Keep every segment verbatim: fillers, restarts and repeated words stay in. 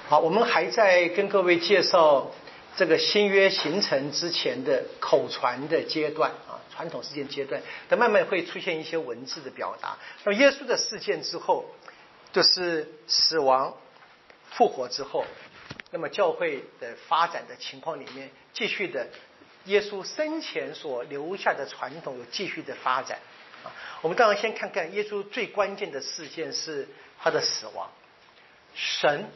好，我们还在跟各位介绍这个新约形成之前的口传的阶段啊，传统事件阶段，但慢慢会出现一些文字的表达。那么耶稣的事件之后，就是死亡、复活之后，那么教会的发展的情况里面，继续的耶稣生前所留下的传统有继续的发展啊。我们当然先看看耶稣最关键的事件是他的死亡，神。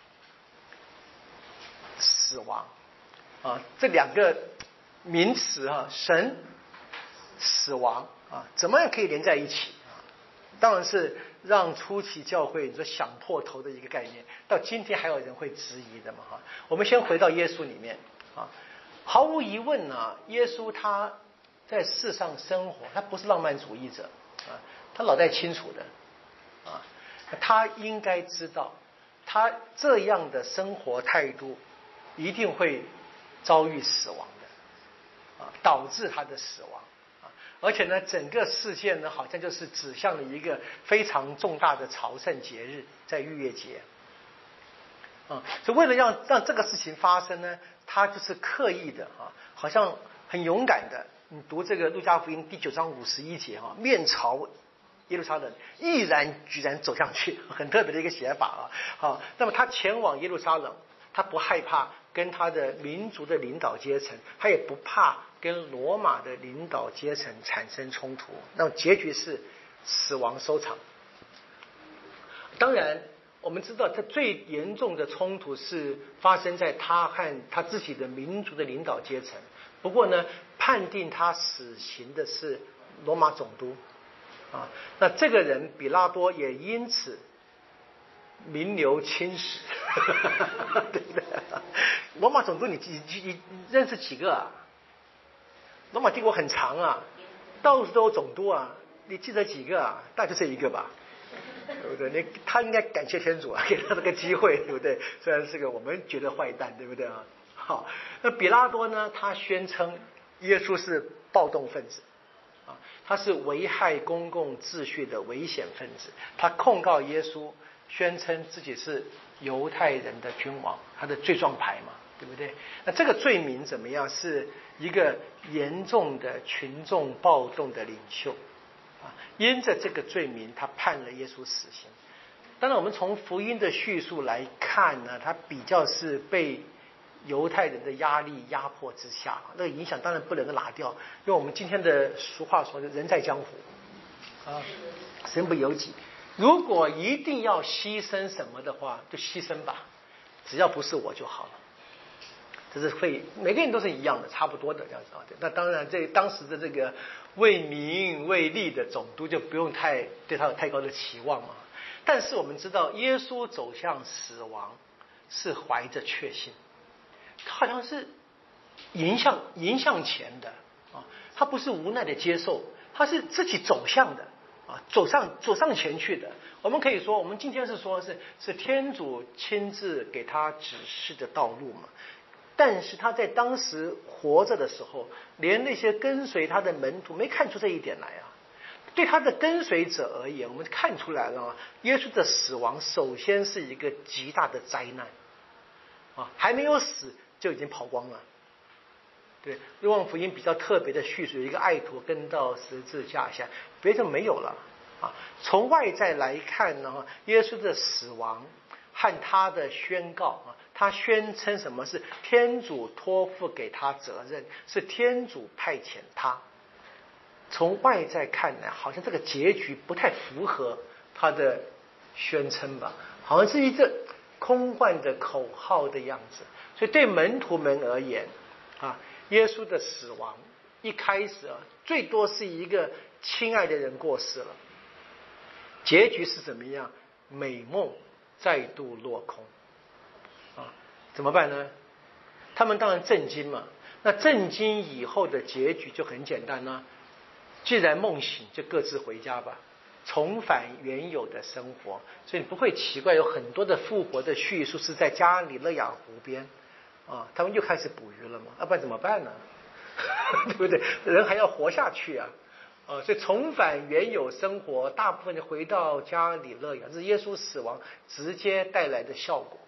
死亡啊，这两个名词啊，神、死亡啊，怎么样可以连在一起啊？当然是让初期教会你说想破头的一个概念，到今天还有人会质疑的嘛哈。我们先回到耶稣里面啊，毫无疑问呢，耶稣他在世上生活，他不是浪漫主义者啊，他脑袋清楚的啊，他应该知道，他这样的生活态度。一定会遭遇死亡的啊，导致他的死亡啊，而且呢，整个事件呢，好像就是指向了一个非常重大的朝圣节日，在逾越节啊，所以为了让让这个事情发生呢，他就是刻意的啊，好像很勇敢的，你读这个路加福音第九章五十一节啊，面朝耶路撒冷，毅然决然走向去，很特别的一个写法啊。好，那么他前往耶路撒冷，他不害怕跟他的民族的领导阶层，他也不怕跟罗马的领导阶层产生冲突。那么结局是死亡收场。当然，我们知道他最严重的冲突是发生在他和他自己的民族的领导阶层。不过呢，判定他死刑的是罗马总督啊。那这个人比拉多也因此名留青史，对不对？罗马总督你你你认识几个啊？罗马帝国很长啊，到处都有总督啊，你记得几个啊？大概就这一个吧，对不对？你他应该感谢天主啊，给他这个机会，对不对？虽然是个我们觉得坏蛋，对不对啊？好，那比拉多呢？他宣称耶稣是暴动分子啊，他是危害公共秩序的危险分子，他控告耶稣。宣称自己是犹太人的君王，他的罪状牌嘛，对不对？那这个罪名怎么样？是一个严重的群众暴动的领袖啊，因着这个罪名，他判了耶稣死刑。当然，我们从福音的叙述来看呢，他比较是被犹太人的压力压迫之下，那个影响当然不能够拿掉。用我们今天的俗话说，人在江湖啊，身不由己。如果一定要牺牲什么的话，就牺牲吧，只要不是我就好了。这是会每个人都是一样的，差不多的这样子啊。那当然，这当时的这个为民为利的总督就不用太对他有太高的期望嘛。但是我们知道，耶稣走向死亡是怀着确信，他好像是迎向迎向前的啊，他不是无奈的接受，他是自己走向的。啊，走上走上前去的，我们可以说，我们今天是说是是天主亲自给他指示的道路嘛。但是他在当时活着的时候，连那些跟随他的门徒没看出这一点来啊。对他的跟随者而言，我们看出来了啊，耶稣的死亡首先是一个极大的灾难啊，还没有死就已经跑光了。对，若望福音比较特别的叙述，有一个爱徒跟到十字架下，别的没有了啊。从外在来看呢，耶稣的死亡和他的宣告啊，他宣称什么是天主托付给他责任，是天主派遣他。从外在看来，好像这个结局不太符合他的宣称吧，好像是一个空幻的口号的样子。所以对门徒们而言啊，耶稣的死亡一开始啊，最多是一个亲爱的人过世了，结局是怎么样？美梦再度落空啊，怎么办呢？他们当然震惊嘛。那震惊以后的结局就很简单啦、啊，既然梦醒，就各自回家吧，重返原有的生活。所以你不会奇怪，有很多的复活的叙述是在加里勒亚湖边。啊，他们又开始捕鱼了嘛？要、啊、不然怎么办呢？对不对？人还要活下去啊！啊，所以重返原有生活，大部分就回到加里勒亚，这是耶稣死亡直接带来的效果。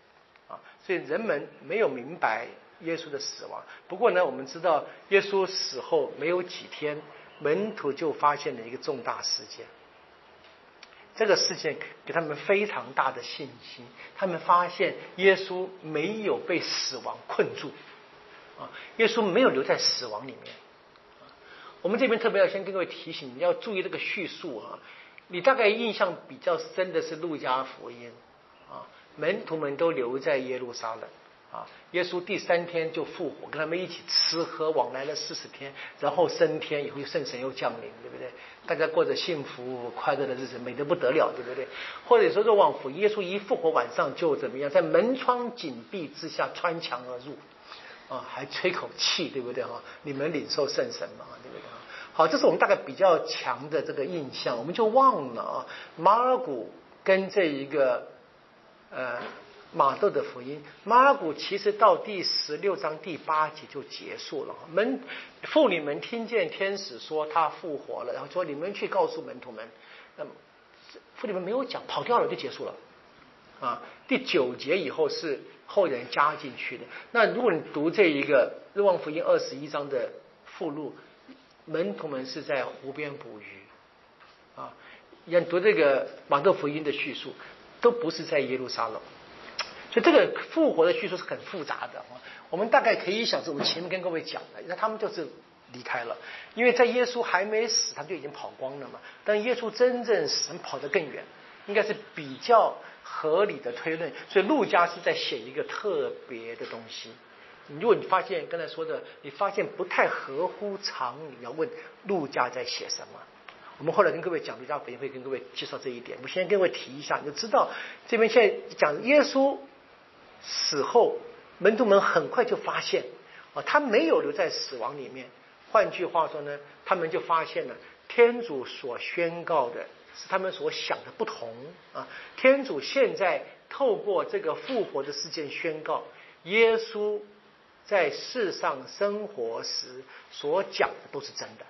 啊，所以人们没有明白耶稣的死亡。不过呢，我们知道耶稣死后没有几天，门徒就发现了一个重大事件。这个事件给他们非常大的信心，他们发现耶稣没有被死亡困住，啊，耶稣没有留在死亡里面。我们这边特别要先跟各位提醒，你要注意这个叙述啊。你大概印象比较深的是路加福音啊，门徒们都留在耶路撒冷啊，耶稣第三天就复活，跟他们一起吃喝往来了四十天，然后升天以后圣神又降临，对不对？大家过着幸福快乐的日子，美得不得了，对不对？或者说若望福音，耶稣一复活晚上就怎么样，在门窗紧闭之下穿墙而入啊，还吹口气，对不对哈？你们领受圣神嘛，对不对？好，这是我们大概比较强的这个印象，我们就忘了啊，马尔谷跟这一个呃马窦的福音，马尔谷其实到第十六章第八节就结束了。门妇女们听见天使说他复活了，然后说你们去告诉门徒们，那么妇女们没有讲，跑掉了就结束了啊。第九节以后是后人加进去的。那如果你读这一个若望福音二十一章的附录，门徒们是在湖边捕鱼啊，要读这个马窦福音的叙述，都不是在耶路撒冷。所以这个复活的叙述是很复杂的。我们大概可以想，是我们前面跟各位讲的，那他们就是离开了，因为在耶稣还没死，他们就已经跑光了嘛。但耶稣真正死，跑得更远，应该是比较合理的推论。所以路加是在写一个特别的东西。如果你发现刚才说的，你发现不太合乎常理，要问路加在写什么。我们后来跟各位讲路加福音会跟各位介绍这一点，我先跟各位提一下，你就知道这边现在讲耶稣死后，门徒们很快就发现啊，他没有留在死亡里面。换句话说呢，他们就发现了天主所宣告的是他们所想的不同啊。天主现在透过这个复活的事件宣告，耶稣在世上生活时所讲的都是真的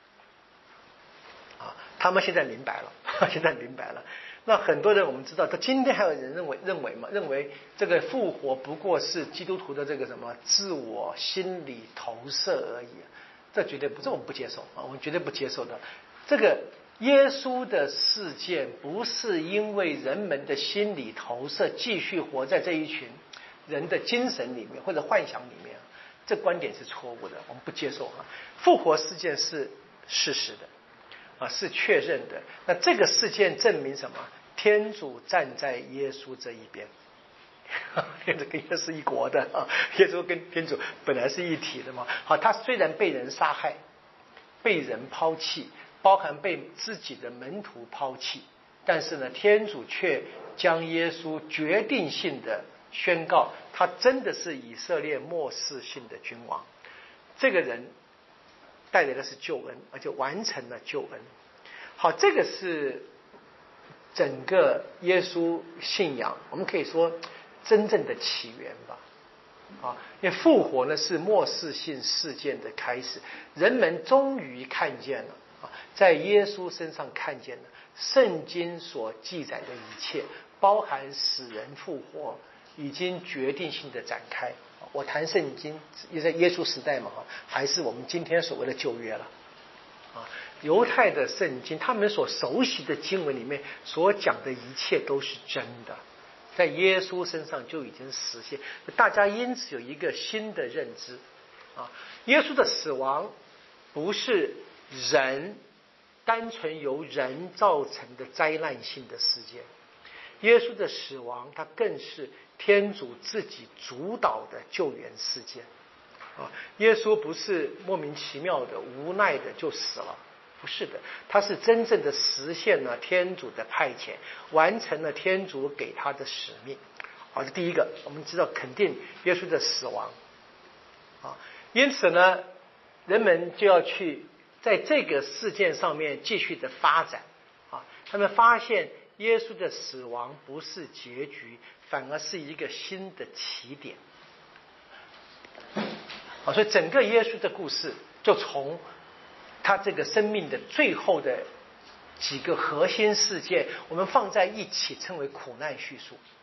啊，他们现在明白了，现在明白了。那很多人我们知道，到今天还有人认为认为嘛，认为这个复活不过是基督徒的这个什么自我心理投射而已，这绝对不，这我们不接受啊，我们绝对不接受的。这个耶稣的事件不是因为人们的心理投射继续活在这一群人的精神里面或者幻想里面，这观点是错误的，我们不接受啊。复活事件是事实的啊，是确认的。那这个事件证明什么？天主站在耶稣这一边，天主跟耶稣一国的啊，耶稣跟天主本来是一体的嘛。好，他虽然被人杀害，被人抛弃，包含被自己的门徒抛弃，但是呢，天主却将耶稣决定性的宣告，他真的是以色列末世性的君王。这个人带来的是救恩，而且完成了救恩。好，这个是整个耶稣信仰，我们可以说真正的起源吧。啊，因为复活呢是末世性事件的开始，人们终于看见了啊，在耶稣身上看见了圣经所记载的一切，包含死人复活，已经决定性的展开。我谈圣经也在耶稣时代嘛，还是我们今天所谓的旧约了啊？犹太的圣经，他们所熟悉的经文里面所讲的一切都是真的，在耶稣身上就已经实现。大家因此有一个新的认知啊，耶稣的死亡不是人单纯由人造成的灾难性的事件，耶稣的死亡它更是天主自己主导的救援事件啊！耶稣不是莫名其妙的无奈的就死了，不是的，他是真正的实现了天主的派遣，完成了天主给他的使命。好，这第一个，我们知道肯定耶稣的死亡啊，因此呢，人们就要去在这个事件上面继续的发展啊，他们发现耶稣的死亡不是结局，反而是一个新的起点。啊，所以整个耶稣的故事就从他这个生命的最后的几个核心事件，我们放在一起称为苦难叙述。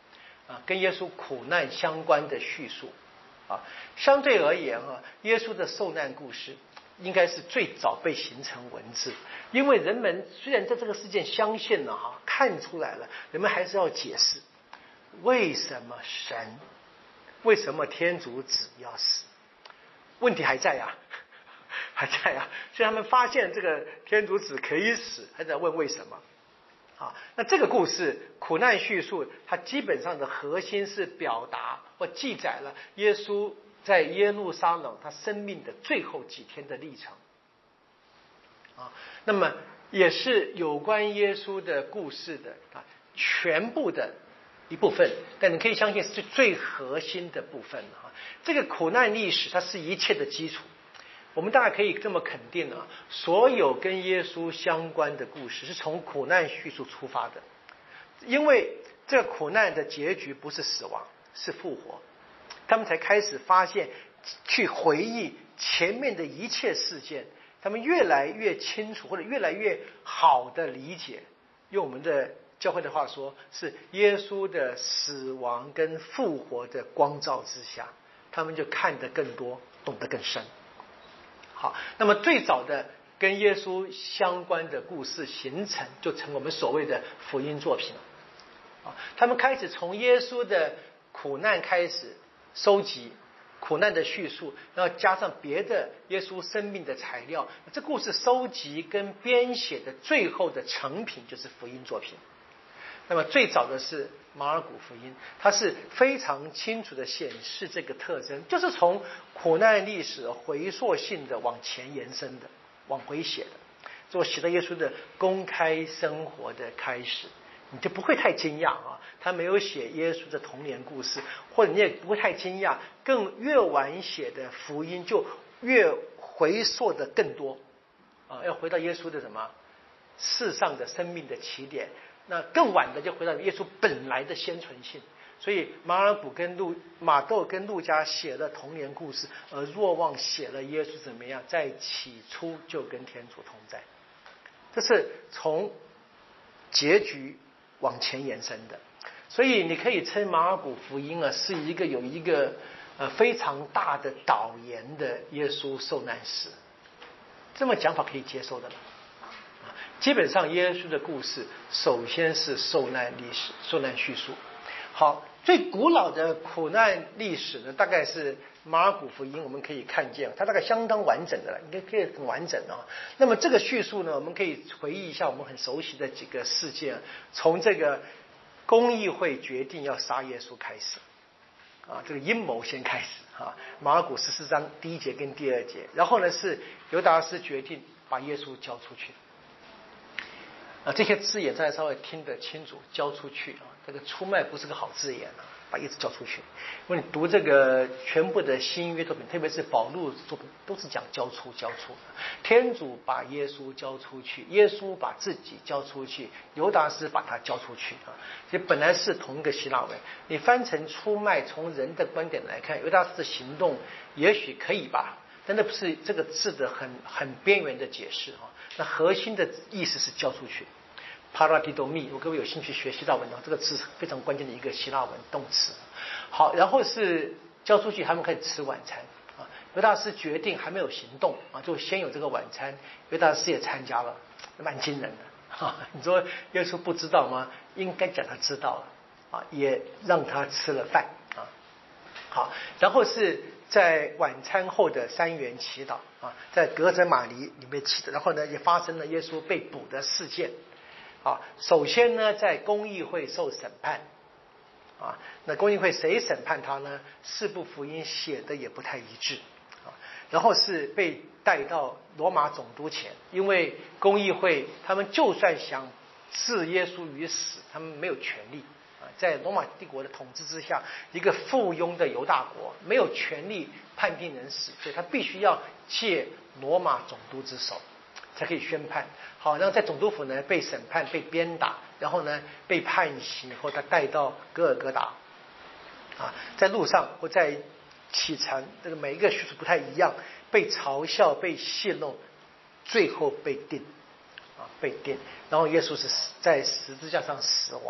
啊，跟耶稣苦难相关的叙述啊。相对而言啊，耶稣的受难故事应该是最早被形成文字，因为人们虽然在这个事件相信了哈，看出来了，人们还是要解释为什么神，为什么天主子要死？问题还在啊，还在啊。所以他们发现这个天主子可以死，还在问为什么。啊，那这个故事苦难叙述，它基本上的核心是表达或记载了耶稣在耶路撒冷他生命的最后几天的历程。啊，那么也是有关耶稣的故事的啊全部的一部分，但你可以相信是最最核心的部分啊。这个苦难历史它是一切的基础。我们大概可以这么肯定啊，所有跟耶稣相关的故事是从苦难叙述出发的，因为这个苦难的结局不是死亡，是复活，他们才开始发现，去回忆前面的一切事件，他们越来越清楚，或者越来越好的理解，用我们的教会的话说，是耶稣的死亡跟复活的光照之下，他们就看得更多，懂得更深。好，那么最早的跟耶稣相关的故事形成，就成我们所谓的福音作品。啊，他们开始从耶稣的苦难开始收集苦难的叙述，然后加上别的耶稣生命的材料，这故事收集跟编写的最后的成品就是福音作品。那么最早的是马尔谷福音，它是非常清楚的显示这个特征，就是从苦难历史回溯性的往前延伸的，往回写的，做写到耶稣的公开生活的开始，你就不会太惊讶啊，他没有写耶稣的童年故事，或者你也不会太惊讶，更越晚写的福音就越回溯的更多啊，要回到耶稣的什么世上的生命的起点。那更晚的就回到耶稣本来的先存性，所以马尔谷跟路马窦跟路加写了童年故事，而若望写了耶稣怎么样，在起初就跟天主同在，这是从结局往前延伸的。所以你可以称马尔谷福音啊是一个有一个呃非常大的导言的耶稣受难史，这么讲法可以接受的了。基本上耶稣的故事首先是受难历史，受难叙述。好，最古老的苦难历史呢，大概是马尔谷福音，我们可以看见它大概相当完整的了，应该可以很完整啊。那么这个叙述呢，我们可以回忆一下我们很熟悉的几个事件，从这个公议会决定要杀耶稣开始啊，这个阴谋先开始啊，马尔谷十四章第一节跟第二节，然后呢是犹达斯决定把耶稣交出去。啊，这些字眼大家稍微听得清楚，交出去啊，这个出卖不是个好字眼啊，把耶稣交出去。因为你读这个全部的新约作品，特别是保禄作品，都是讲交出交出。天主把耶稣交出去，耶稣把自己交出去，犹达斯把他交出去啊。所以本来是同一个希腊文，你翻成出卖，从人的观点来看，犹达斯的行动也许可以吧，但那不是这个字的很很边缘的解释啊。那核心的意思是交出去。paradidomi， 如果各位有兴趣学希腊文的话，这个字非常关键的一个希腊文动词。好，然后是交出去，他们开始吃晚餐啊。犹达斯决定还没有行动啊，就先有这个晚餐，犹达斯也参加了，蛮惊人的啊。你说耶稣不知道吗？应该讲他知道了啊，也让他吃了饭啊。好，然后是在晚餐后的三元祈祷啊，在格泽马尼里面祈祷，然后呢也发生了耶稣被捕的事件。啊，首先呢，在公议会受审判，啊，那公议会谁审判他呢？四部福音写的也不太一致，啊，然后是被带到罗马总督前，因为公议会他们就算想置耶稣于死，他们没有权利啊，在罗马帝国的统治之下，一个附庸的犹大国没有权利判定人死，所以他必须要借罗马总督之手才可以宣判。好，然后在总督府呢被审判、被鞭打，然后呢被判刑，或他带到哥尔哥达啊，在路上或在启程，这个每一个叙述不太一样，被嘲笑、被戏弄，最后被钉啊，被钉，然后耶稣是在十字架上死亡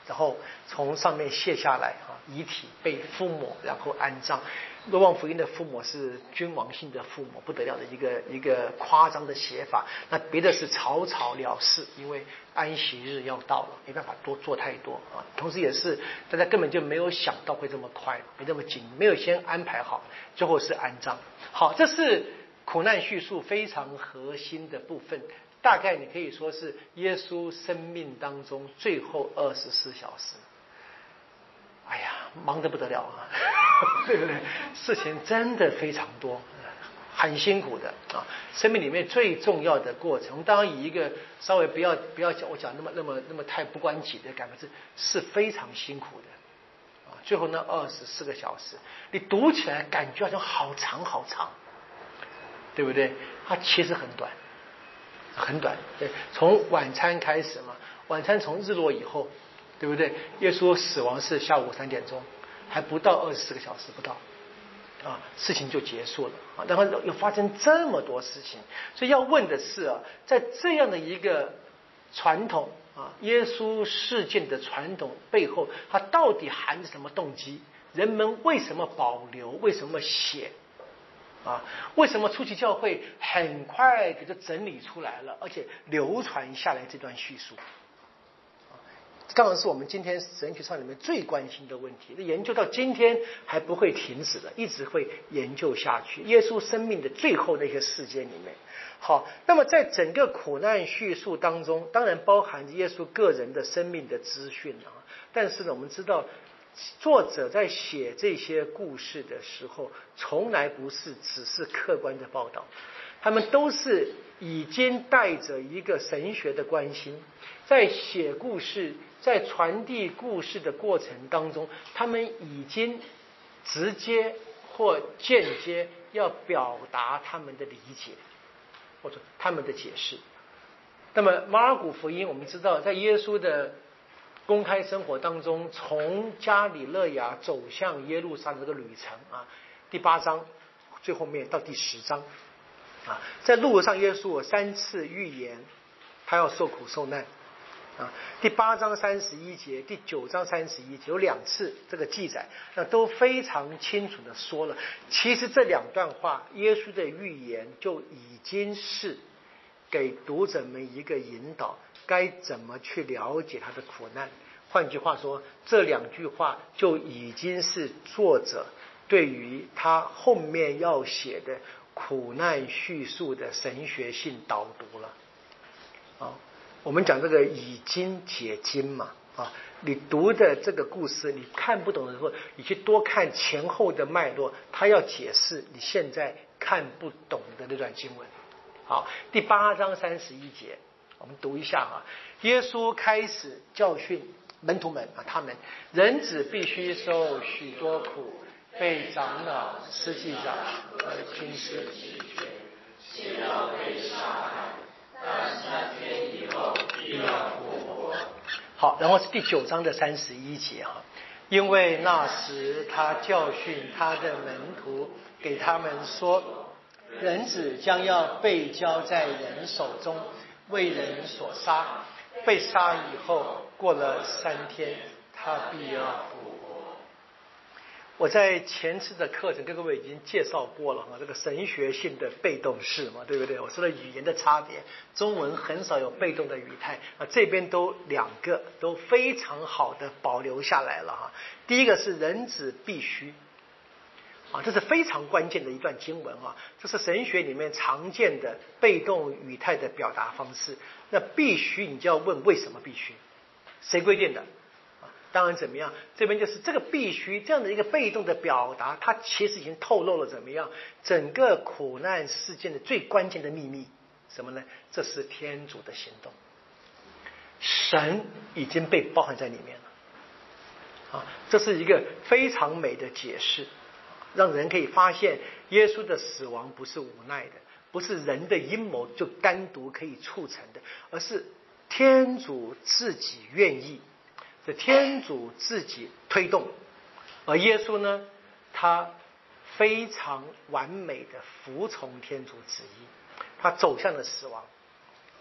然后从上面卸下来啊，遗体被覆没，然后安葬。若望福音的覆没是君王性的覆没，不得了的一个一个夸张的写法。那别的是草草了事，因为安息日要到了，没办法多做太多啊。同时也是大家根本就没有想到会这么快，没这么紧，没有先安排好，最后是安葬。好，这是苦难叙述非常核心的部分。大概你可以说是耶稣生命当中最后二十四小时。哎呀，忙得不得了啊，对不对？事情真的非常多，很辛苦的啊。生命里面最重要的过程，当然以一个稍微不要不要讲我讲那么那么那么太不关己的感觉，是是非常辛苦的啊。最后那二十四个小时，你读起来感觉好像好长好长，对不对？它其实很短，很短。对，从晚餐开始嘛，晚餐从日落以后。对不对？耶稣死亡是下午三点钟，还不到二十四个小时，不到啊，事情就结束了啊。然后又发生这么多事情，所以要问的是啊，在这样的一个传统啊，耶稣事件的传统背后，它到底含着什么动机？人们为什么保留？为什么写？啊，为什么初期教会很快给它整理出来了，而且流传下来这段叙述？当然是我们今天神学上里面最关心的问题，研究到今天还不会停止的，一直会研究下去。耶稣生命的最后的一些事件里面，好，那么在整个苦难叙述当中，当然包含着耶稣个人的生命的资讯啊。但是呢，我们知道作者在写这些故事的时候，从来不是只是客观的报道，他们都是已经带着一个神学的关心，在写故事。在传递故事的过程当中，他们已经直接或间接要表达他们的理解，或者他们的解释。那么马尔谷福音，我们知道，在耶稣的公开生活当中，从加里肋亚走向耶路撒冷这个旅程啊，第八章最后面到第十章啊，在路上耶稣有三次预言，他要受苦受难。啊，第八章三十一节，第九章三十一节有两次这个记载，那都非常清楚的说了。其实这两段话，耶稣的预言就已经是给读者们一个引导，该怎么去了解他的苦难。换句话说，这两句话就已经是作者对于他后面要写的苦难叙述的神学性导读了。啊。我们讲这个以经解经嘛，啊，你读的这个故事，你看不懂的时候，你去多看前后的脉络，他要解释你现在看不懂的那段经文。好，第八章三十一节，我们读一下啊。耶稣开始教训门徒们啊，他们人子必须受许多苦，被长老、司祭长和军师弃绝，且要被杀害。但三天以后必要复活。好，然后是第九章的三十一节哈，因为那时他教训他的门徒，给他们说，人子将要被交在人手中，为人所杀，被杀以后，过了三天，他必要复活。我在前次的课程跟各位已经介绍过了哈，这个神学性的被动式嘛，对不对？我说了语言的差别，中文很少有被动的语态啊，这边都两个都非常好的保留下来了哈。第一个是人子必须啊，这是非常关键的一段经文啊，这是神学里面常见的被动语态的表达方式。那必须你就要问为什么必须，谁规定的？当然怎么样，这边就是这个必须这样的一个被动的表达，它其实已经透露了怎么样整个苦难事件的最关键的秘密，什么呢？这是天主的行动，神已经被包含在里面了啊，这是一个非常美的解释，让人可以发现耶稣的死亡不是无奈的，不是人的阴谋就单独可以促成的，而是天主自己愿意，是天主自己推动，而耶稣呢，他非常完美的服从天主旨意，他走向了死亡。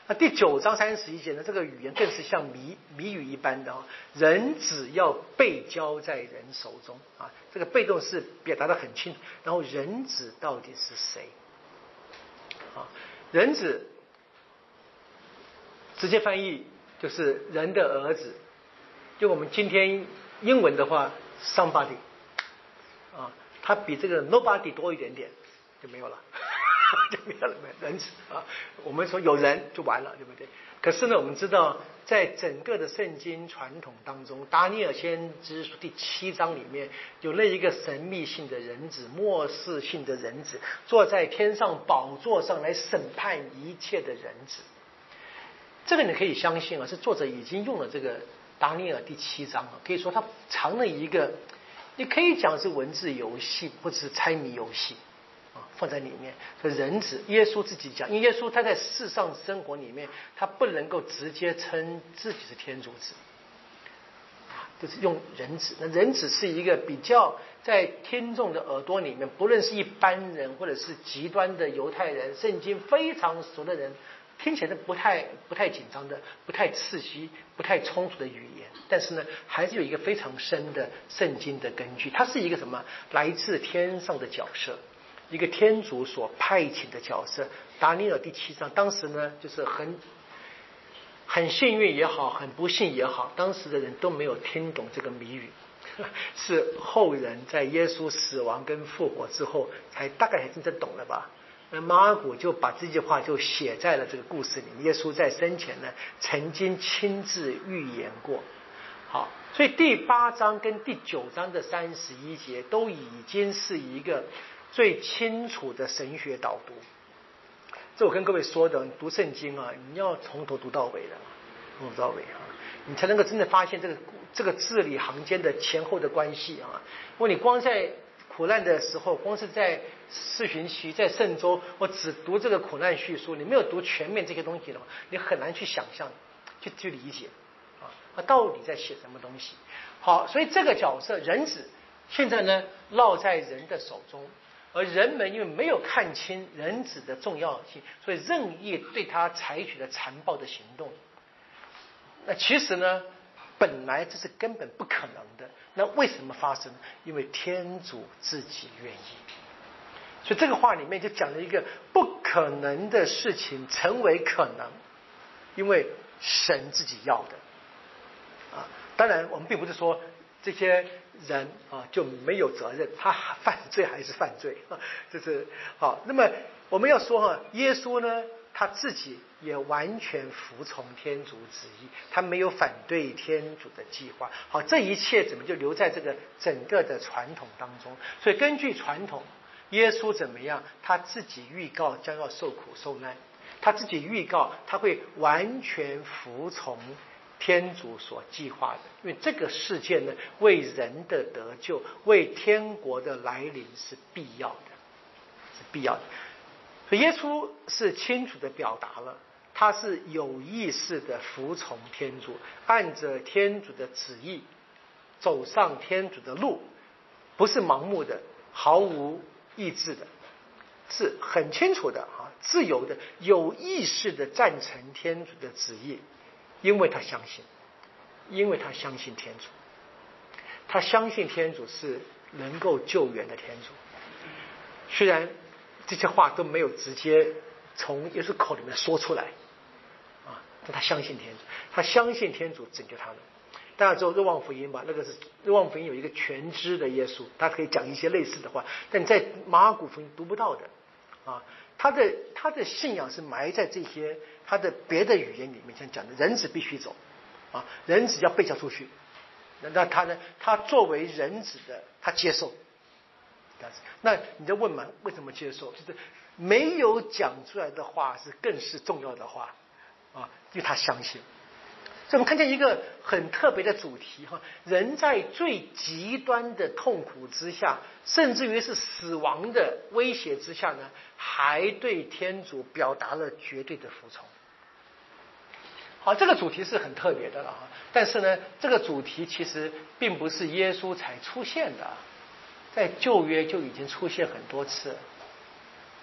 那第九章三十一节呢，这个语言更是像谜谜语一般的啊，人子要被交在人手中啊，这个被动是表达得很清楚。然后人子到底是谁？啊，人子直接翻译就是人的儿子，就我们今天英文的话 ，somebody 啊，它比这个 nobody 多一点点，就没有了。就没有了，人子啊，我们说有人就完了，对不对？可是呢，我们知道，在整个的圣经传统当中，达尼尔先知书第七章里面有那一个神秘性的人子，末世性的人子，坐在天上宝座上来审判一切的人子。这个你可以相信啊，是作者已经用了这个达尼尔第七章啊，可以说他藏了一个，你可以讲是文字游戏或者是猜谜游戏。放在里面，所以人子，耶稣自己讲，因为耶稣他在世上生活里面，他不能够直接称自己是天主子，就是用人子。那人子是一个比较在听众的耳朵里面，不论是一般人或者是极端的犹太人，圣经非常熟的人，听起来不太不太紧张的、不太刺激、不太冲突的语言，但是呢，还是有一个非常深的圣经的根据。它是一个什么？来自天上的角色。一个天主所派遣的角色，达尼尔第七章，当时呢就是很很幸运也好，很不幸也好，当时的人都没有听懂这个谜语，是后人在耶稣死亡跟复活之后，才大概才真正懂了吧。那马尔谷就把这句话就写在了这个故事里面。耶稣在生前呢，曾经亲自预言过。好，所以第八章跟第九章的三十一节都已经是一个最清楚的神学导读。这我跟各位说的，你读圣经啊，你要从头读到尾的，从头到尾啊，你才能够真的发现这个这个字里行间的前后的关系啊。如果你光在苦难的时候，光是在四旬期、在圣周，我只读这个苦难叙述，你没有读全面这些东西的话，你很难去想象、去去理解啊，他到底在写什么东西。好，所以这个角色人子现在呢落在人的手中。而人们因为没有看清人子的重要性，所以任意对他采取了残暴的行动。那其实呢，本来这是根本不可能的。那为什么发生？因为天主自己愿意。所以这个话里面就讲了一个不可能的事情成为可能，因为神自己要的。啊，当然我们并不是说这些人啊就没有责任，他犯罪还是犯罪啊，就是好。那么我们要说哈、啊，耶稣呢他自己也完全服从天主旨意，他没有反对天主的计划。好，这一切怎么就留在这个整个的传统当中？所以根据传统，耶稣怎么样？他自己预告将要受苦受难，他自己预告他会完全服从天主所计划的，因为这个事件呢，为人的得救，为天国的来临是必要的，是必要的。所以耶稣是清楚的表达了，他是有意识的服从天主，按着天主的旨意走上天主的路，不是盲目的、毫无意志的，是很清楚的啊，自由的、有意识的赞成天主的旨意。因为他相信，因为他相信天主，他相信天主是能够救援的天主。虽然这些话都没有直接从耶稣口里面说出来，啊，但他相信天主，他相信天主拯救他们。大家知道若望福音吧？那个是若望福音有一个全知的耶稣，他可以讲一些类似的话，但你在马尔谷福音读不到的啊。他的他的信仰是埋在这些他的别的语言里面，像讲的人子必须走啊，人子要被交出去。那他呢？他作为人子的，他接受。那你就问嘛，为什么接受？就是没有讲出来的话是更是重要的话啊，因为他相信。所以我们看见一个很特别的主题哈，人在最极端的痛苦之下，甚至于是死亡的威胁之下呢，还对天主表达了绝对的服从。好，这个主题是很特别的了哈，但是呢，这个主题其实并不是耶稣才出现的，在旧约就已经出现很多次了。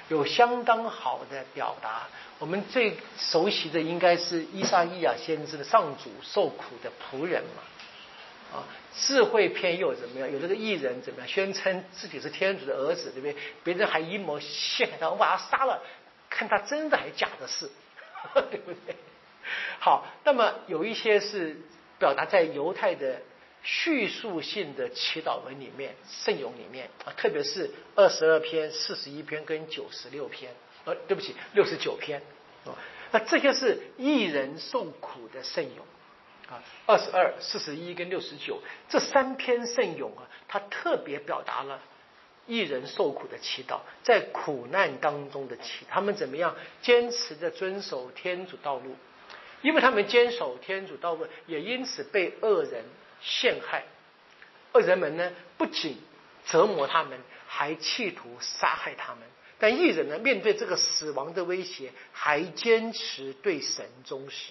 有相当好的表达。我们最熟悉的应该是以赛亚先知的上主受苦的仆人嘛，啊，智慧篇又怎么样？有这个艺人怎么样？宣称自己是天主的儿子，对不对？别人还阴谋陷害他，我把他杀了，看他真的还假的事，对不对？好，那么有一些是表达在犹太的叙述性的祈祷文里面、圣咏里面啊，特别是二十二篇、四十一篇跟九十六篇，呃，对不起，六十九篇啊，那这些是义人受苦的圣咏啊，二十二、四十一跟六十九这三篇圣咏啊，它特别表达了义人受苦的祈祷，在苦难当中的祈祷，他们怎么样坚持的遵守天主道路，因为他们坚守天主道路，也因此被恶人陷害。恶人们呢，不仅折磨他们，还企图杀害他们。但义人呢，面对这个死亡的威胁，还坚持对神忠实，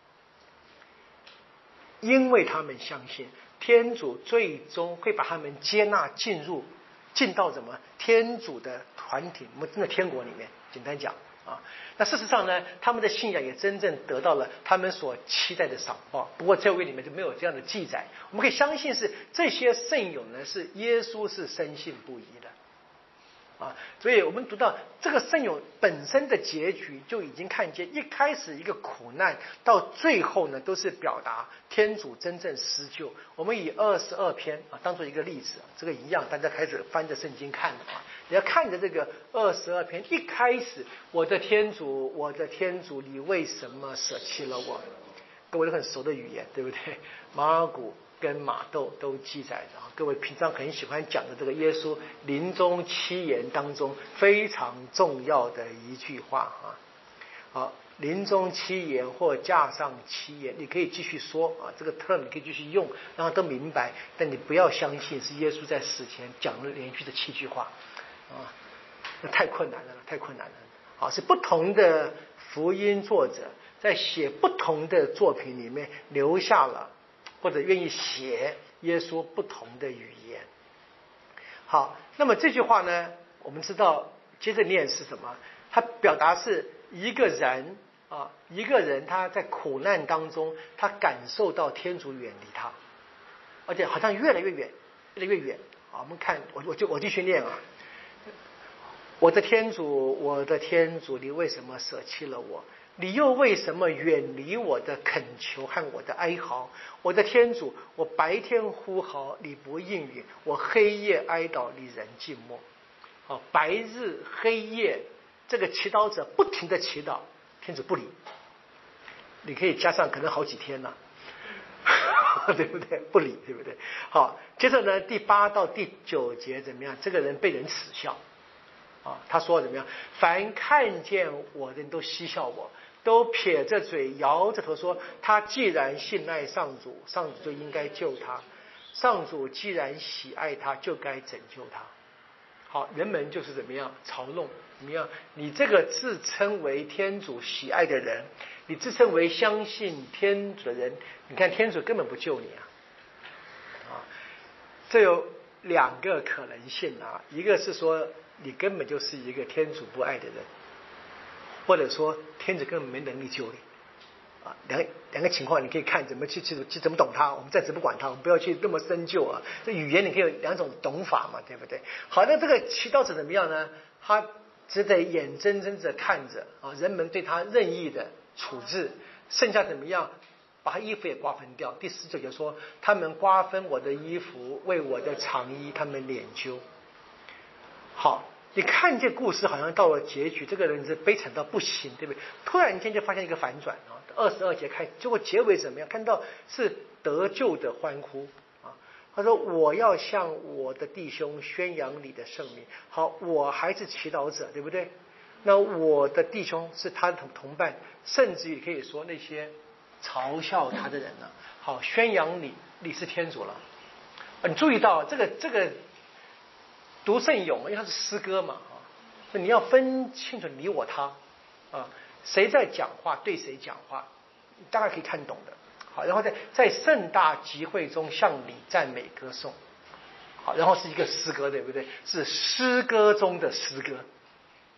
因为他们相信天主最终会把他们接纳进入，进到什么天主的团体，我们真的天国里面。简单讲啊，那事实上呢，他们的信仰也真正得到了他们所期待的赏报。不过这位里面就没有这样的记载。我们可以相信是这些圣咏呢，是耶稣是深信不疑的啊。所以我们读到这个圣咏本身的结局，就已经看见一开始一个苦难，到最后呢，都是表达天主真正施救。我们以二十二篇啊当做一个例子，这个一样，大家开始翻着圣经看了啊。你要看着这个二十二篇，一开始，我的天主，我的天主，你为什么舍弃了我？各位都很熟的语言，对不对？马尔谷跟马窦都记载着。各位平常很喜欢讲的这个耶稣临终七言当中非常重要的一句话啊。好，临终七言或架上七言，你可以继续说啊，这个 term 你可以继续用，让他都明白。但你不要相信是耶稣在死前讲了连续的七句话。啊，那太困难了，太困难了。好，是不同的福音作者在写不同的作品里面留下了，或者愿意写耶稣不同的语言。好，那么这句话呢，我们知道接着念是什么？它表达是一个人啊，一个人他在苦难当中，他感受到天主远离他，而且好像越来越远，越来越远。好，我们看，我我就我继续念啊。我的天主，我的天主，你为什么舍弃了我？你又为什么远离我的恳求和我的哀嚎？我的天主，我白天呼号，你不应允；我黑夜哀悼，你仍静默。哦，白日黑夜，这个祈祷者不停的祈祷，天主不理。你可以加上可能好几天了、啊，对不对？不理，对不对？好，接着呢，第八到第九节怎么样？这个人被人耻笑。啊，他说怎么样？凡看见我的人都嬉笑我，都撇着嘴，摇着头说：他既然信赖上主，上主就应该救他；上主既然喜爱他，就该拯救他。好，人们就是怎么样嘲弄怎么样？你这个自称为天主喜爱的人，你自称为相信天主的人，你看天主根本不救你啊！啊，这有两个可能性啊，一个是说，你根本就是一个天主不爱的人，或者说天主根本没能力救你啊。两两个情况你可以看怎么去去去怎么懂它，我们暂时不管它，我们不要去那么深究啊。这语言你可以有两种懂法嘛，对不对？好，那这个祈祷者怎么样呢？他只得眼睁睁的看着啊，人们对他任意的处置，剩下怎么样？把他衣服也瓜分掉。第十九节说，他们瓜分我的衣服，为我的长衣他们敛揪。好，你看这故事好像到了结局，这个人是悲惨到不行，对不对？突然间就发现一个反转啊！二十二节开，结果结尾怎么样？看到是得救的欢呼啊！他说：“我要向我的弟兄宣扬你的圣名。”好，我还是祈祷者，对不对？那我的弟兄是他的同同伴，甚至于可以说那些嘲笑他的人呢、啊。好，宣扬你，你是天主了。啊，你注意到这个这个。读圣咏，因为它是诗歌嘛，啊，所以你要分清楚你我他，啊，谁在讲话，对谁讲话，你大概可以看懂的。好，然后在在盛大集会中向你赞美歌颂，好，然后是一个诗歌，对不对？是诗歌中的诗歌，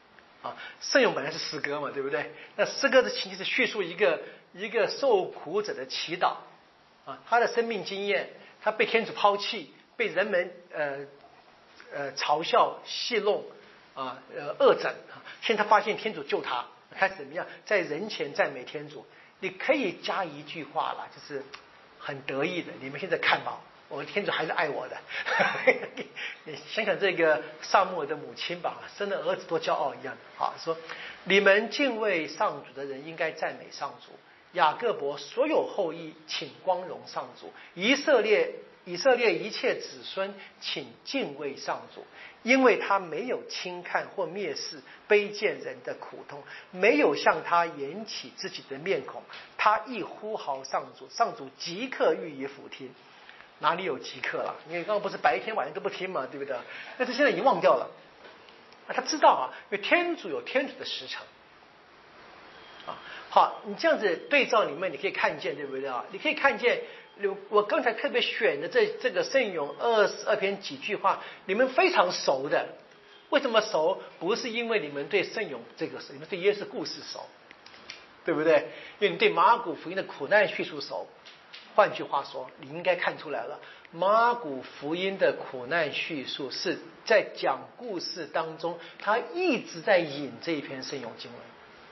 啊，圣咏本来是诗歌嘛，对不对？那诗歌的情节是叙述一个一个受苦者的祈祷啊，他的生命经验，他被天主抛弃，被人们呃呃嘲笑戏弄啊呃恶整啊，现在他发现天主救他，开始怎么样，在人前赞美天主。你可以加一句话了，就是很得意的，你们现在看吧，我的天主还是爱我的。你想想这个撒母耳的母亲吧，生了儿子多骄傲一样的啊！说你们敬畏上主的人应该赞美上主，雅各伯所有后裔请光荣上主，以色列以色列一切子孙请敬畏上主，因为他没有轻看或蔑视卑贱人的苦痛，没有向他掩起自己的面孔，他一呼号上主，上主即刻予以俯听。哪里有即刻了？因为刚刚不是白天晚上都不听嘛，对不对？但是现在已经忘掉了。啊，他知道啊，因为天主有天主的时辰。啊，好，你这样子对照里面，你可以看见，对不对啊？你可以看见，我刚才特别选的这这个圣咏二十二篇几句话，你们非常熟的。为什么熟？不是因为你们对圣咏这个熟，你们对耶稣故事熟，对不对？因为你对马尔谷福音的苦难叙述熟。换句话说，你应该看出来了，马尔谷福音的苦难叙述是在讲故事当中，他一直在引这一篇圣咏经文。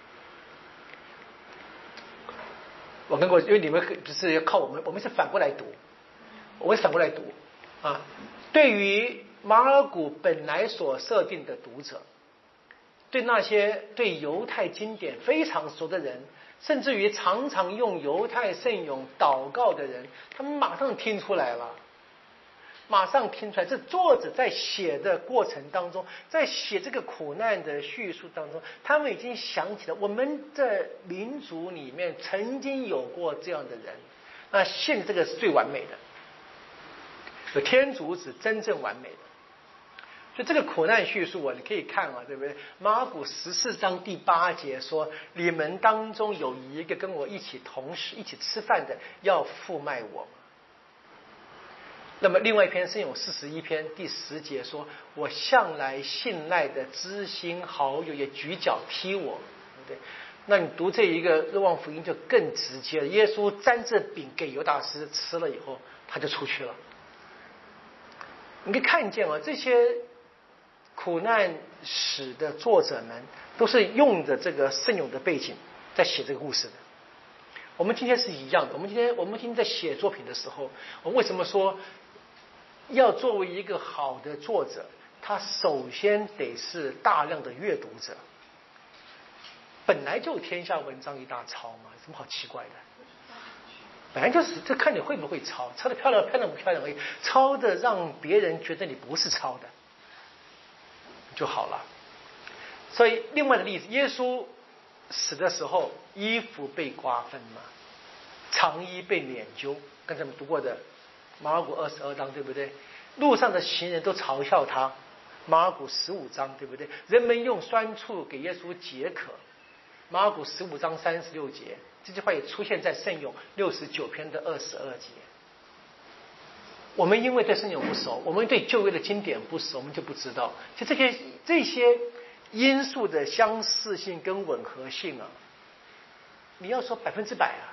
我跟过，因为你们不是要靠我们，我们是反过来读，我们是反过来读啊。对于马尔谷本来所设定的读者，对那些对犹太经典非常熟的人，甚至于常常用犹太圣咏祷告的人，他们马上听出来了，马上听出来。这作者在写的过程当中，在写这个苦难的叙述当中，他们已经想起了我们的民族里面曾经有过这样的人，那现在这个是最完美的，有天主是真正完美的。所以这个苦难叙述啊，你可以看啊，对不对？马尔谷十四章第八节说：“你们当中有一个跟我一起同事、一起吃饭的，要负卖我。”那么另外一篇圣咏四十一篇第十节说：“我向来信赖的知心好友也举脚踢我。”对不对？那你读这一个若望福音就更直接了。耶稣沾着饼给犹大斯吃了以后，他就出去了。你可以看见啊，这些苦难史的作者们都是用着这个圣咏的背景在写这个故事的。我们今天是一样的。我们今天我们今天在写作品的时候，我们为什么说要作为一个好的作者，他首先得是大量的阅读者。本来就天下文章一大抄嘛，有什么好奇怪的？本来就是，这看你会不会抄，抄的漂亮漂亮不漂亮而已，抄的让别人觉得你不是抄的就好了。所以另外的例子，耶稣死的时候衣服被瓜分嘛，长衣被碾揪，刚才我们读过的马尔谷二十二章，对不对？路上的行人都嘲笑他，马尔谷十五章，对不对？人们用酸醋给耶稣解渴，马尔谷十五章三十六节，这句话也出现在圣咏六十九篇的二十二节。我们因为对圣咏不熟，我们对旧约的经典不熟，我们就不知道，就这些这些因素的相似性跟吻合性啊，你要说百分之百啊，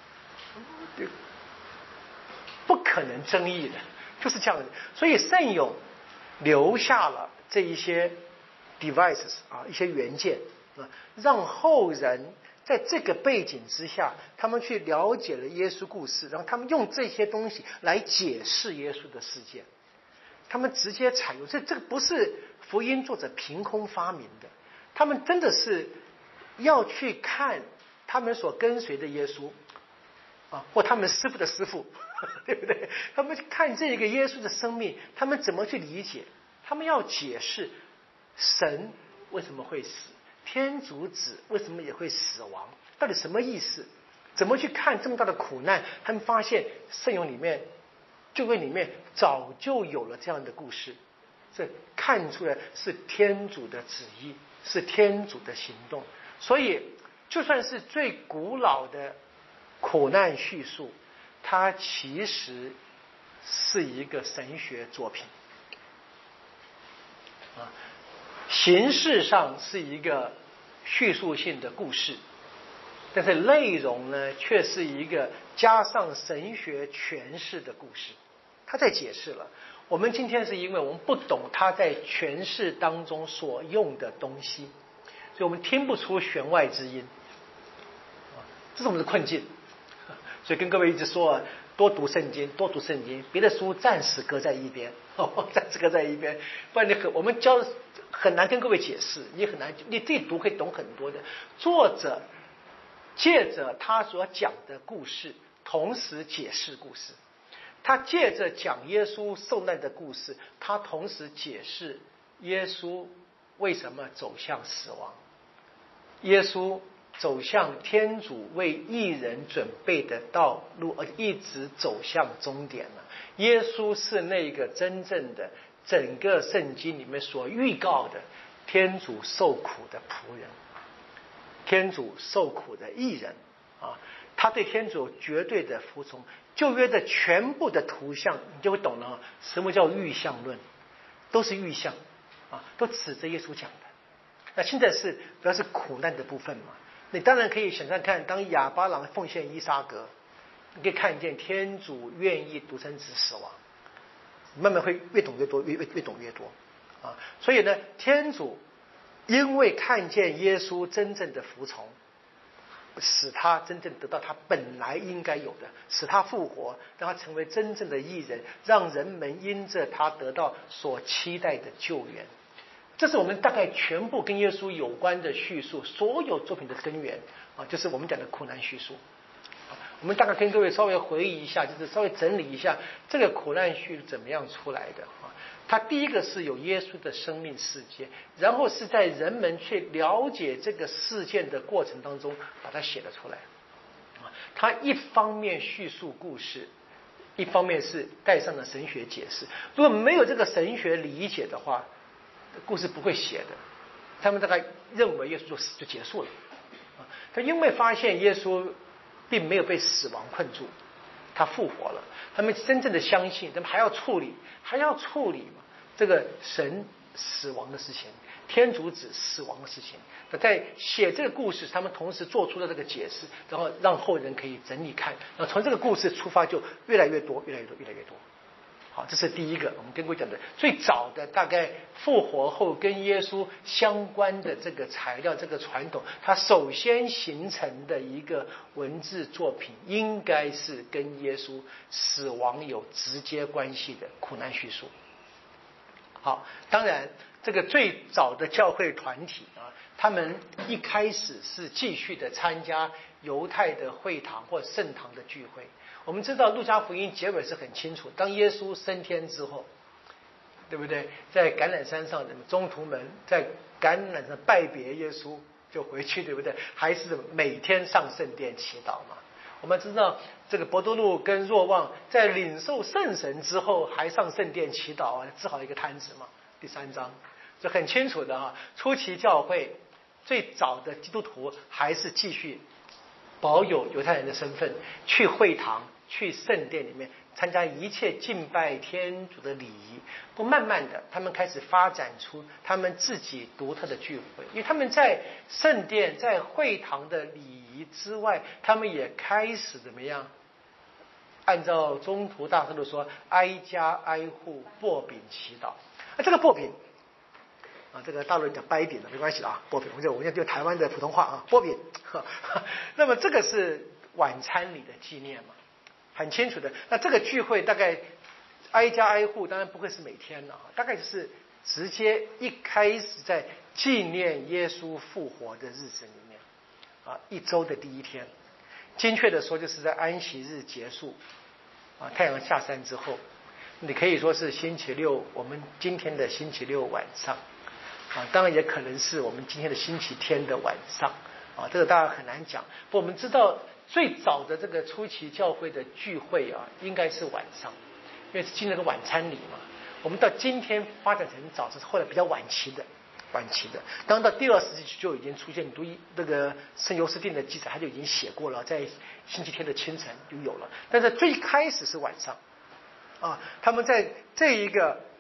不可能争议的，就是这样的。所以圣咏留下了这一些 devices 啊，一些元件啊，让后人在这个背景之下，他们去了解了耶稣故事，然后他们用这些东西来解释耶稣的事件，他们直接采用。这这个不是福音作者凭空发明的，他们真的是要去看他们所跟随的耶稣啊，或他们师傅的师傅，对不对？他们看这个耶稣的生命，他们怎么去理解？他们要解释神为什么会死，天主子为什么也会死亡，到底什么意思？怎么去看这么大的苦难？他们发现圣咏里面、旧约里面早就有了这样的故事，这看出来是天主的旨意，是天主的行动。所以，就算是最古老的苦难叙述，它其实是一个神学作品啊。 形式上是一个叙述性的故事，但是内容呢，却是一个加上神学诠释的故事。他在解释了，我们今天是因为我们不懂他在诠释当中所用的东西，所以我们听不出弦外之音，这是我们的困境。所以跟各位一直说，多读圣经，多读圣经，别的书暂时搁在一边，哦，暂时搁在一边，不然你很我们教很难跟各位解释，你很难你自己读可以懂很多的。作者借着他所讲的故事，同时解释故事。他借着讲耶稣受难的故事，他同时解释耶稣为什么走向死亡，耶稣走向天主为义人准备的道路，而一直走向终点了。耶稣是那个真正的整个圣经里面所预告的天主受苦的仆人，天主受苦的义人啊，他对天主绝对的服从。旧约的全部的图像，你就会懂了，什么叫预象论，都是预象啊，都指着耶稣讲的。那现在是主要是苦难的部分嘛，你当然可以想象看，当亚巴郎奉献伊撒格，你可以看见天主愿意独生子死亡，慢慢会越懂越多，越越越懂越多啊。所以呢，天主因为看见耶稣真正的服从，使他真正得到他本来应该有的，使他复活，让他成为真正的义人，让人们因着他得到所期待的救援。这是我们大概全部跟耶稣有关的叙述，所有作品的根源啊，就是我们讲的苦难叙述。我们大概跟各位稍微回忆一下，就是稍微整理一下这个苦难叙述怎么样出来的啊。它第一个是有耶稣的生命事件，然后是在人们去了解这个事件的过程当中把它写了出来。它一方面叙述故事，一方面是带上了神学解释。如果没有这个神学理解的话，故事不会写的。他们大概认为耶稣就死就结束了，他因为发现耶稣并没有被死亡困住，他复活了，他们真正的相信，他们还要处理，还要处理嘛这个神死亡的事情，天主子死亡的事情。在写这个故事，他们同时做出了这个解释，然后让后人可以整理看，然后从这个故事出发，就越来越多，越来越多，越来越多。好，这是第一个，我们跟各位讲的最早的大概复活后跟耶稣相关的这个材料，这个传统，它首先形成的一个文字作品，应该是跟耶稣死亡有直接关系的苦难叙述。好，当然这个最早的教会团体啊，他们一开始是继续的参加犹太的会堂或圣堂的聚会。我们知道路加福音结尾是很清楚，当耶稣升天之后，对不对？在橄榄山上，宗徒们在橄榄上拜别耶稣就回去，对不对？还是每天上圣殿祈祷嘛。我们知道这个伯多禄跟若望在领受圣神之后还上圣殿祈祷啊，治好一个摊子嘛。第三章就很清楚的啊，初期教会最早的基督徒还是继续保有犹太人的身份，去会堂去圣殿里面参加一切敬拜天主的礼仪。不慢慢的他们开始发展出他们自己独特的聚会，因为他们在圣殿在会堂的礼仪之外，他们也开始怎么样，按照宗徒大师都说，挨家挨户擘饼祈祷。啊，这个擘饼啊，这个大陆人讲掰饼的没关系啊，擘饼，我就我就台湾的普通话啊，擘饼。那么这个是晚餐里的纪念嘛，很清楚的。那这个聚会大概挨家挨户，当然不会是每天的啊，大概就是直接一开始在纪念耶稣复活的日子里面啊，一周的第一天，精确的说就是在安息日结束啊，太阳下山之后，你可以说是星期六，我们今天的星期六晚上啊，当然也可能是我们今天的星期天的晚上啊，这个当然很难讲。不，我们知道最早的这个初期教会的聚会啊，应该是晚上，因为是进了个晚餐礼嘛。我们到今天发展成早，这是后来比较晚期的，晚期的。当然到第二世纪就已经出现，读那个圣尤斯定的记载，他就已经写过了，在星期天的清晨就有了。但是最开始是晚上啊，他们在这一个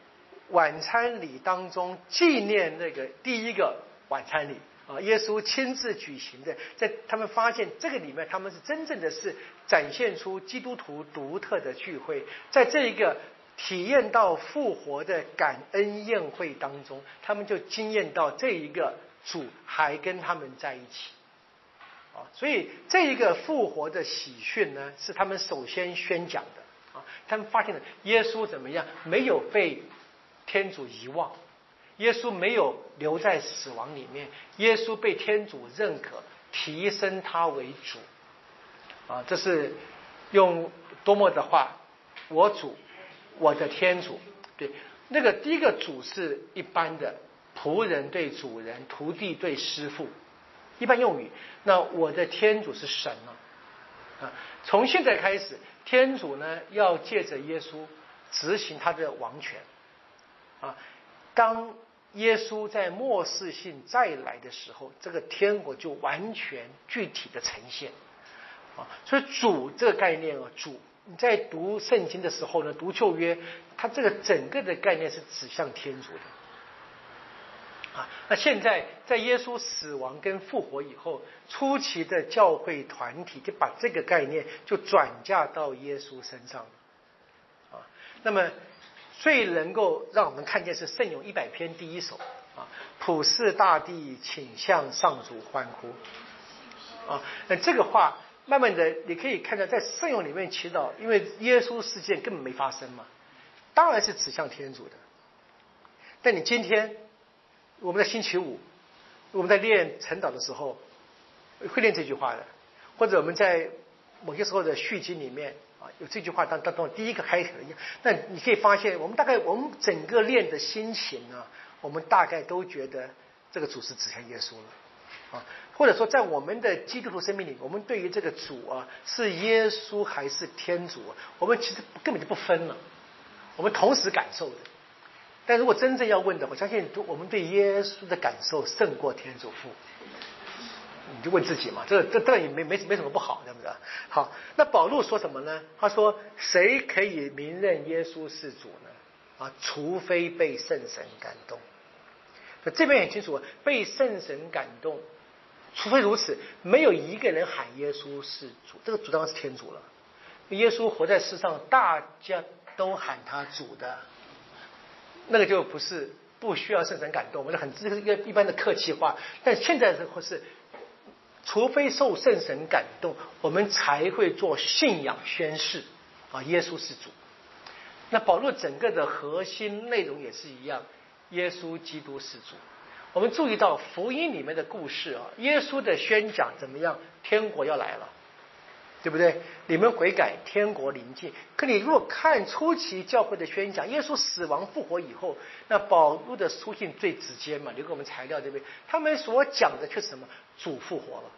晚餐礼当中纪念那个第一个晚餐礼啊，耶稣亲自举行的，在他们发现这个里面，他们是真正的是展现出基督徒独特的聚会，在这一个体验到复活的感恩宴会当中，他们就经验到这一个主还跟他们在一起啊，所以这一个复活的喜讯呢，是他们首先宣讲的啊，他们发现了耶稣怎么样，没有被天主遗忘，耶稣没有留在死亡里面，耶稣被天主认可，提升他为主啊，这是用多么的话，我主，我的天主。对，那个第一个主是一般的仆人对主人，徒弟对师傅，一般用语。那我的天主是神啊，啊，从现在开始，天主呢要借着耶稣执行他的王权啊。当耶稣在末世性再来的时候，这个天国就完全具体的呈现啊。所以主这个概念啊，主你在读圣经的时候呢，读旧约，它这个整个的概念是指向天主的。啊，那现在在耶稣死亡跟复活以后，初期的教会团体就把这个概念就转嫁到耶稣身上了。啊，那么最能够让我们看见是圣咏一百篇第一首啊，普世大地请向上主欢呼啊，那这个话慢慢的你可以看到在圣咏里面祈祷，因为耶稣事件根本没发生嘛，当然是指向天主的。但你今天我们在星期五我们在练晨祷的时候会练这句话的，或者我们在某些时候的续经里面啊，有这句话当当中第一个开头一样，那你可以发现我们大概我们整个练的心情呢，我们大概都觉得这个主是指向耶稣了啊，或者说在我们的基督徒生命里，我们对于这个主啊是耶稣还是天主，我们其实根本就不分了，我们同时感受的。但如果真正要问的，我相信我们对耶稣的感受胜过天主父。你就问自己嘛，这这这也没没没什么不好，对不对？好，那保禄说什么呢？他说：“谁可以明认耶稣是主呢？啊，除非被圣神感动。”这边很清楚，被圣神感动，除非如此，没有一个人喊耶稣是主。这个主当然是天主了。耶稣活在世上，大家都喊他主的。那个就不是不需要圣神感动，我们很这个一个一般的客气话。但现在的是，除非受圣神感动，我们才会做信仰宣誓啊，耶稣是主。那保罗整个的核心内容也是一样，耶稣基督是主。我们注意到福音里面的故事啊，耶稣的宣讲怎么样？天国要来了。对不对？你们悔改，天国临近。可你如果看初期教会的宣讲，耶稣死亡复活以后，那保禄的书信最直接嘛，留给我们材料，对不对？他们所讲的却是什么？主复活了。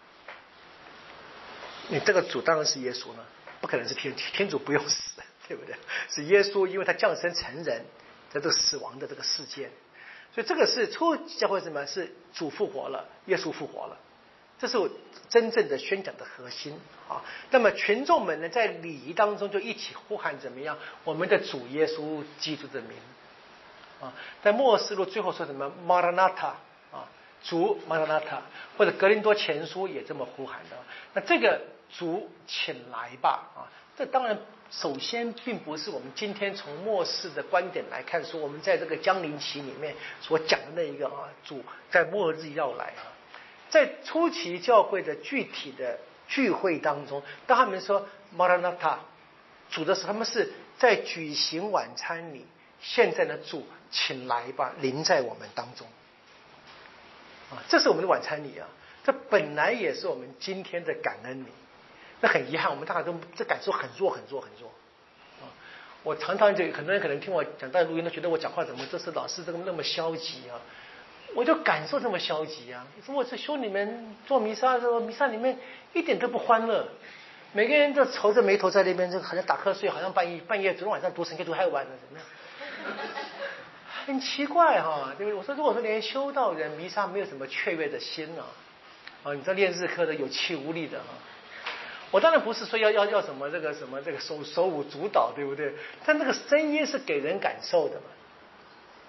你这个主当然是耶稣了，不可能是天天主不用死，对不对？是耶稣，因为他降生成人，在这个死亡的这个事件，所以这个是初期教会什么？是主复活了，耶稣复活了。这是真正的宣讲的核心啊。那么群众们呢，在礼仪当中就一起呼喊怎么样？我们的主耶稣基督的名啊。在末世录最后说什么？马拉纳塔啊，主马拉纳塔，或者格林多前书也这么呼喊的。那这个主请来吧啊，这当然首先并不是我们今天从末世的观点来看，说我们在这个降临期里面所讲的那一个啊，主在末日要来啊。在初期教会的具体的聚会当中，当他们说马拉纳塔主的时候，他们是在举行晚餐礼。现在呢，主请来吧，临在我们当中啊，这是我们的晚餐礼啊。这本来也是我们今天的感恩礼。那很遗憾，我们大家都这感受很弱很弱很弱啊。我常常就很多人可能听我讲到录音，都觉得我讲话怎么这是老是这个那么消极啊。我就感受这么消极啊！说我这修你们做弥撒的时候，弥撒里面一点都不欢乐，每个人都愁着眉头在那边，就好像打瞌睡，好像半夜半夜昨天晚上读神学读太晚了，怎么样？很奇怪哈、啊，对不对？我说如果说连修道人弥撒没有什么雀跃的心啊，啊，你知道练日课的有气无力的啊。我当然不是说要要要什么这个什么这个手手舞足蹈，对不对？但那个声音是给人感受的嘛。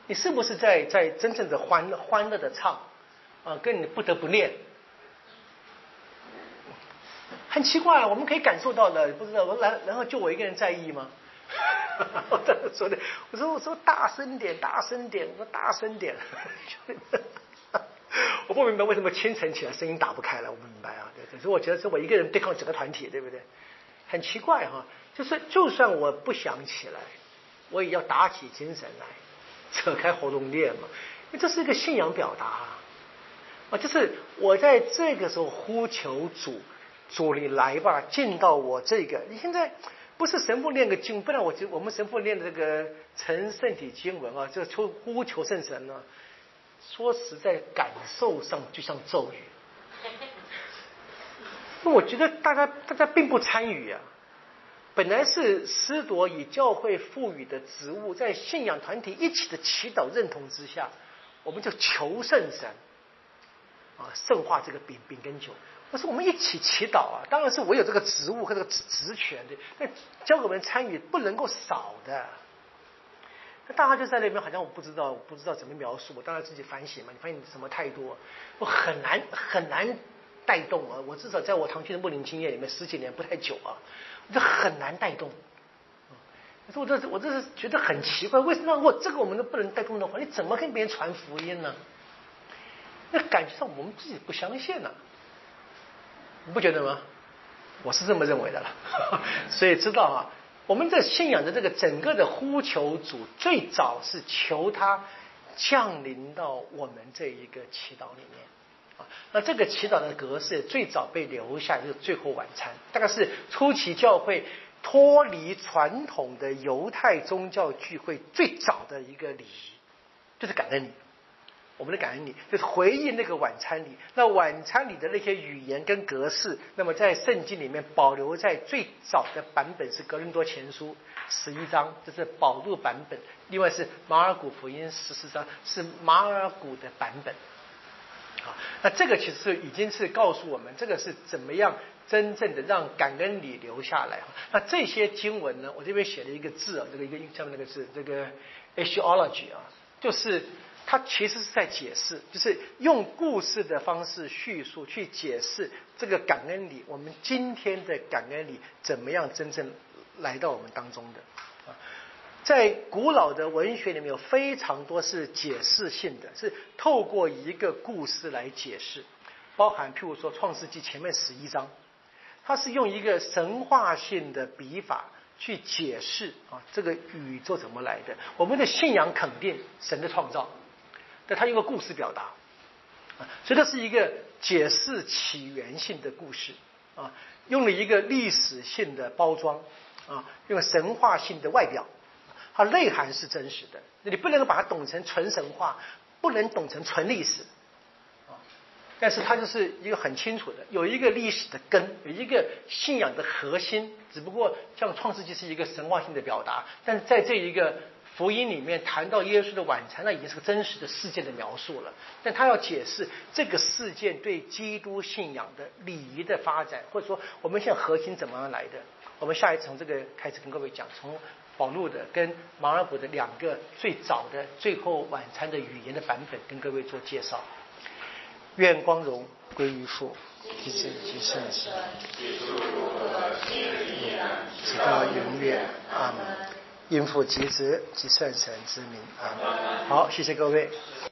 你是不是在在真正的欢乐欢乐的唱啊？跟你不得不念，很奇怪，我们可以感受到的，不知道我然然后就我一个人在意吗？我这么说的，我说我说大声点，大声点，我说大声点。我不明白为什么清晨起来声音打不开了，我不明白啊。对，所以我觉得是我一个人对抗整个团体，对不对？很奇怪哈，就是就算我不想起来，我也要打起精神来，扯开喉咙念嘛，因为这是一个信仰表达啊。啊，就是我在这个时候呼求主，主你来吧，进到我这个。你现在不是神父念个经，不然我就我们神父念的这个成圣体经文啊，就求呼求圣神呢、啊。说实在，感受上就像咒语。我觉得大家大家并不参与啊。本来是司铎以教会赋予的职务，在信仰团体一起的祈祷认同之下，我们就求圣神啊，圣化这个饼饼跟酒。我说我们一起祈祷啊，当然是我有这个职务和这个职权的，但教会我们参与不能够少的。那大家就在那边，好像我不知道，我不知道怎么描述。我当然自己反省嘛。你发现你什么太多，我很难很难带动啊。我至少在我堂区的牧灵经验里面十几年不太久啊，我这很难带动。可是我这我这是觉得很奇怪，为什么我这个我们都不能带动的话，你怎么跟别人传福音呢？那感觉上我们自己不相信啊，你不觉得吗？我是这么认为的了。所以知道啊。我们的信仰的这个整个的呼求主，最早是求他降临到我们这一个祈祷里面啊。那这个祈祷的格式最早被留下就是最后晚餐，大概是初期教会脱离传统的犹太宗教聚会最早的一个礼仪，就是感恩礼。我们的感恩礼就是回应那个晚餐礼，那晚餐礼的那些语言跟格式，那么在圣经里面保留在最早的版本是格林多前书十一章，这是保禄版本；另外是马尔谷福音十四章，是马尔谷的版本。好，那这个其实已经是告诉我们，这个是怎么样真正的让感恩礼留下来。那这些经文呢，我这边写了一个字啊，这个一个下面那个字，这个 Asiology 啊，就是它其实是在解释，就是用故事的方式叙述去解释这个感恩礼，我们今天的感恩礼怎么样真正来到我们当中的。在古老的文学里面有非常多是解释性的，是透过一个故事来解释，包含譬如说创世纪前面十一章，它是用一个神话性的笔法去解释啊这个宇宙怎么来的。我们的信仰肯定神的创造，但它用个故事表达啊，所以这是一个解释起源性的故事啊，用了一个历史性的包装啊，用神话性的外表。它内涵是真实的，你不能够把它懂成纯神话，不能懂成纯历史啊。但是它就是一个很清楚的，有一个历史的根，有一个信仰的核心。只不过像创世纪是一个神话性的表达，但是在这一个福音里面谈到耶稣的晚餐，那已经是个真实的事件的描述了。但他要解释这个事件对基督信仰的礼仪的发展，或者说我们现在核心怎么样来的。我们下一次从这个开始跟各位讲，从保禄的跟马尔谷的两个最早的最后晚餐的语言的版本跟各位做介绍。愿光荣归于父及子及圣神，直到永远。阿门。因父及子及圣神之名。阿门。好，谢谢各位。